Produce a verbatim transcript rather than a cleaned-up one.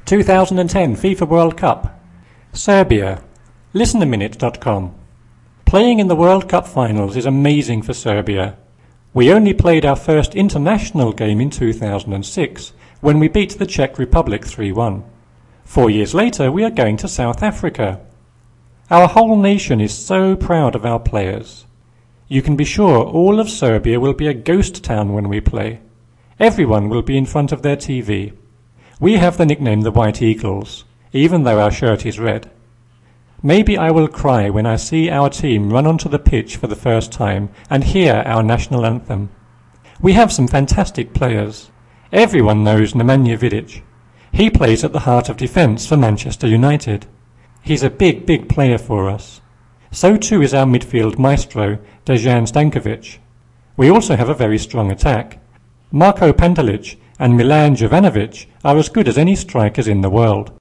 two thousand ten FIFA World Cup. Serbia. listen a minute dot com. Playing in the World Cup finals is amazing for Serbia. We only played our first international game in two thousand six, when we beat the Czech Republic three one. Four years later, we are going to South Africa. Our whole nation is so proud of our players. You can be sure all of Serbia will be a ghost town when we play. Everyone will be in front of their T V. We have the nickname the White Eagles, even though our shirt is red. Maybe I will cry when I see our team run onto the pitch for the first time and hear our national anthem. We have some fantastic players. Everyone knows Nemanja Vidic. He plays at the heart of defence for Manchester United. He's a big, big player for us. So too is our midfield maestro, Dejan Stankovic. We also have a very strong attack. Marko Pantelic and Milan Jovanovic are as good as any strikers in the world.